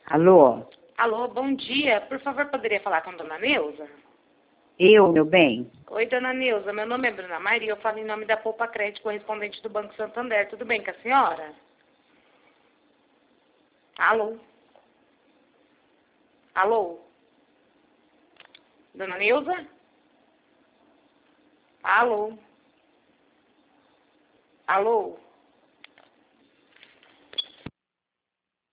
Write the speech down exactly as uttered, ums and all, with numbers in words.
Alô? Alô, bom dia. Por favor, poderia falar com a dona Neuza? Eu, meu bem? Oi, dona Neuza. Meu nome é Bruna Maria e eu falo em nome da Poupa Crédito, correspondente do Banco Santander. Tudo bem com a senhora? Alô? Alô? Dona Neuza? Alô? Alô?